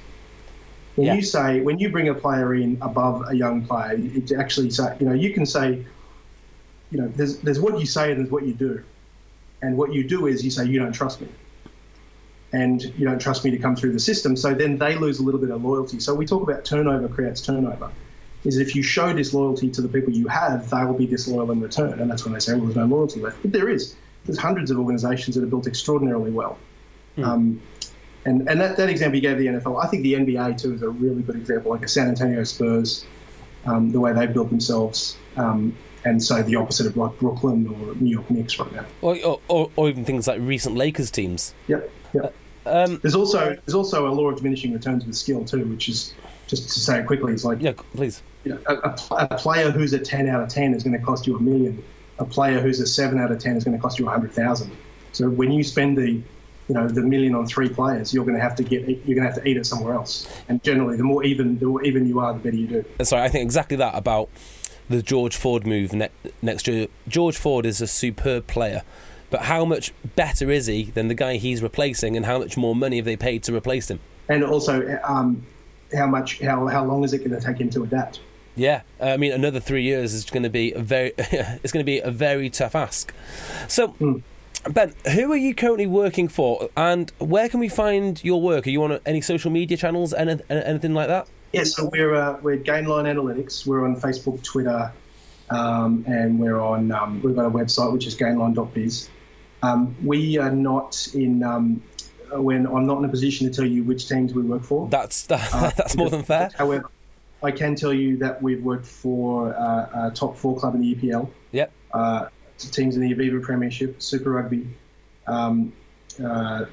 When you bring a player in above a young player, it actually say, you can say, there's what you say and there's what you do. And what you do is you say, you don't trust me. And you don't trust me to come through the system. So then they lose a little bit of loyalty. So we talk about turnover creates turnover. Is if you show disloyalty to the people you have, they will be disloyal in return. And that's when they say, well, there's no loyalty left. But there is. There's hundreds of organisations that are built extraordinarily well. And that example you gave the NFL, I think the NBA too is a really good example, like a San Antonio Spurs, the way they've built themselves, and so the opposite of like Brooklyn or New York Knicks right now. Or even things like recent Lakers teams. Yep. There's also a law of diminishing returns with skill too, which is, just to say it quickly, it's like, yeah, please. A player who's a 10 out of 10 is going to cost you $1 million. A player who's a 7 out of 10 is going to cost you $100,000. So when you spend the $1 million on 3 players, you're going to have to eat it somewhere else. And generally, the more even you are, the better you do. Sorry, I think exactly that about the George Ford move next year. George Ford is a superb player, but how much better is he than the guy he's replacing, and how much more money have they paid to replace him? And also, how long is it going to take him to adapt? Yeah, I mean, another 3 years is going to be a very tough ask. So, Ben, who are you currently working for, and where can we find your work? Are you on any social media channels, anything like that? Yeah, so we're Gainline Analytics. We're on Facebook, Twitter, and we're on. We've got a website which is gainline.biz. We are not in. When I'm not in a position to tell you which teams we work for. That's more than fair. However, I can tell you that we've worked for a top 4 club in the EPL. Yep. Teams in the Aviva Premiership, Super Rugby, I'm trying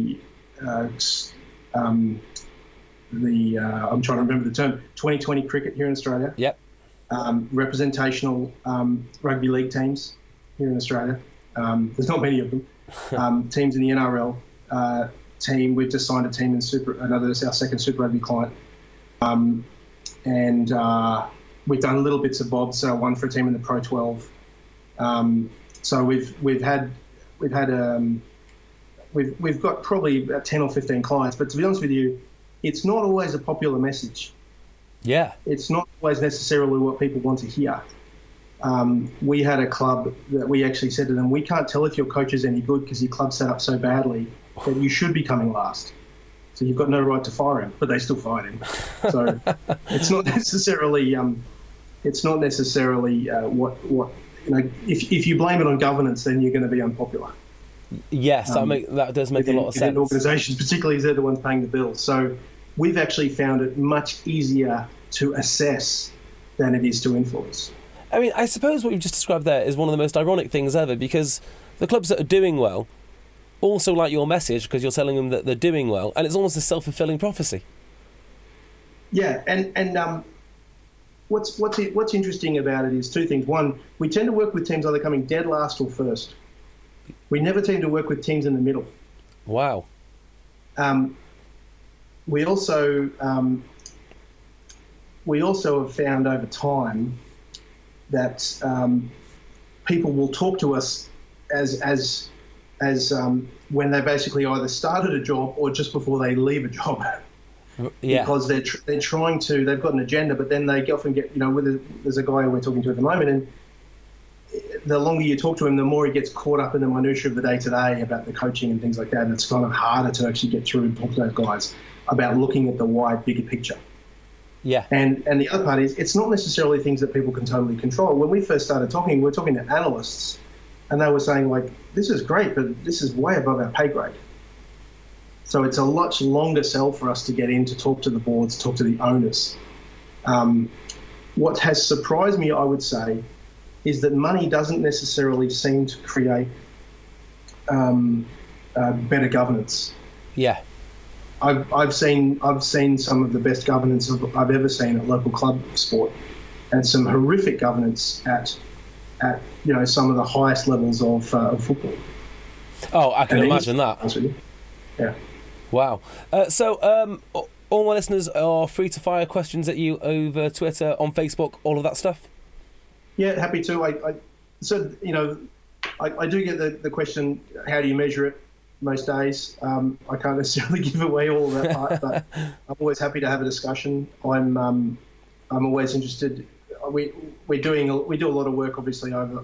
to remember the term, 2020 cricket here in Australia. Yep. Representational rugby league teams here in Australia. There's not many of them. Teams in the NRL. Team, we've just signed a team in our second Super Rugby client. And we've done little bits of bobs. One for a team in the Pro 12. So we've got probably about 10 or 15 clients. But to be honest with you, it's not always a popular message. Yeah, it's not always necessarily what people want to hear. We had a club that we actually said to them, we can't tell if your coach is any good because your club's set up so badly that you should be coming last. So you've got no right to fire him, but they still fired him. So it's not necessarily what if you blame it on governance, then you're going to be unpopular. Yes, that does make a lot of sense. Organisations, particularly as they're the ones paying the bills. So we've actually found it much easier to assess than it is to influence. I mean, I suppose what you've just described there is one of the most ironic things ever, because the clubs that are doing well also like your message because you're telling them that they're doing well, and it's almost a self-fulfilling prophecy. Yeah, and what's interesting about it is two things. One, we tend to work with teams either coming dead last or first. We never tend to work with teams in the middle. Wow. We also have found over time that people will talk to us as when they basically either started a job or just before they leave a job. Yeah. Because they're trying to, they've got an agenda, but then they often get, there's a guy we're talking to at the moment, and the longer you talk to him, the more he gets caught up in the minutiae of the day-to-day about the coaching and things like that, and it's kind of harder to actually get through and talk to those guys about looking at the wide, bigger picture. Yeah. And the other part is, it's not necessarily things that people can totally control. When we first started talking, we were talking to analysts, and they were saying, like, this is great, but this is way above our pay grade. So it's a much longer sell for us to get in to talk to the boards, talk to the owners. What has surprised me, I would say, is that money doesn't necessarily seem to create better governance. Yeah. I've seen some of the best governance I've ever seen at local club sport, and some horrific governance at some of the highest levels of football. Oh, I can imagine that. Yeah. Wow. So all my listeners are free to fire questions at you over Twitter, on Facebook, all of that stuff? Yeah, happy to. I do get the question, how do you measure it? Most days. I can't necessarily give away all of that part, but I'm always happy to have a discussion. I'm always interested. We do a lot of work, obviously, over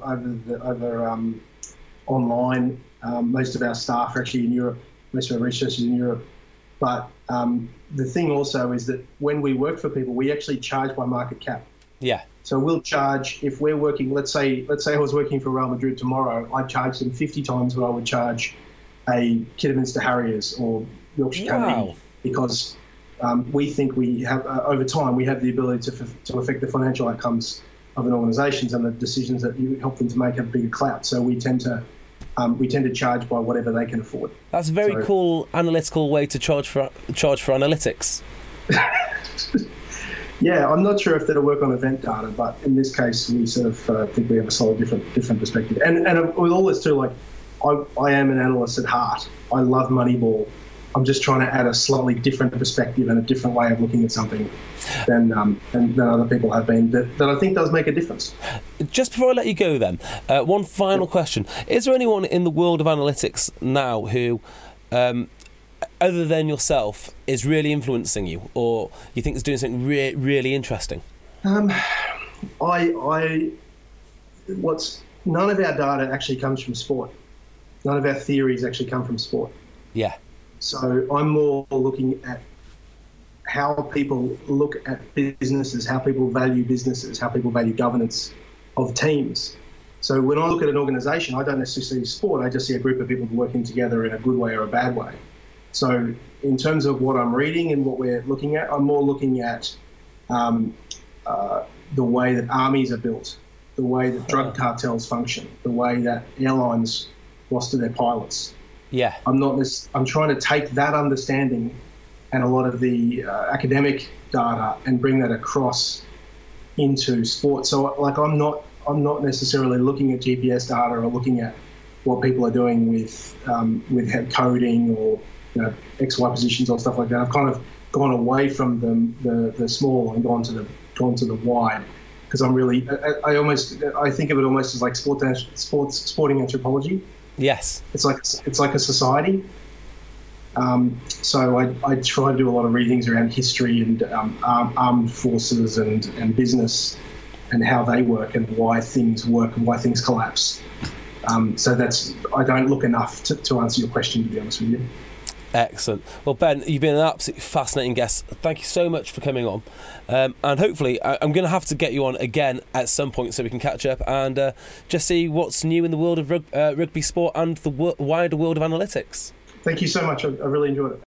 online. Most of our staff are actually in Europe. Most of our research is in Europe. But the thing also is that when we work for people, we actually charge by market cap. Yeah. So we'll charge, if we're working, let's say I was working for Real Madrid tomorrow, I'd charge them 50 times what I would charge a Kidderminster Harriers or Yorkshire County, because we think we have, over time, we have the ability to affect the financial outcomes of an organisations, and the decisions that you help them to make have bigger clout. So we tend to charge by whatever they can afford. That's a very cool analytical way to charge for analytics. Yeah, I'm not sure if that'll work on event data, but in this case, we sort of think we have a slightly different perspective. And with all this too, like, I am an analyst at heart. I love Moneyball. I'm just trying to add a slightly different perspective and a different way of looking at something than other people have been, that I think does make a difference. Just before I let you go then, one final question. Is there anyone in the world of analytics now who, other than yourself, is really influencing you, or you think is doing something really interesting? None of our data actually comes from sport. None of our theories actually come from sport. Yeah. So I'm more looking at how people look at businesses, how people value businesses, how people value governance of teams. So when I look at an organisation, I don't necessarily see sport, I just see a group of people working together in a good way or a bad way. So in terms of what I'm reading and what we're looking at, I'm more looking at the way that armies are built, the way that drug cartels function, the way that airlines roster their pilots. Yeah. I'm trying to take that understanding and a lot of the academic data and bring that across into sport. So like I'm not necessarily looking at GPS data or looking at what people are doing with head coding or XY positions or stuff like that. I've kind of gone away from the small and gone to the wide, because I'm really I think of it almost as like sporting anthropology. Yes. It's like a society. So I try to do a lot of readings around history and armed forces and business and how they work and why things work and why things collapse. So I don't look enough to answer your question, to be honest with you. Excellent. Well, Ben, you've been an absolutely fascinating guest. Thank you so much for coming on. And hopefully, I'm going to have to get you on again at some point so we can catch up and just see what's new in the world of rugby sport and the wider world of analytics. Thank you so much. I really enjoyed it.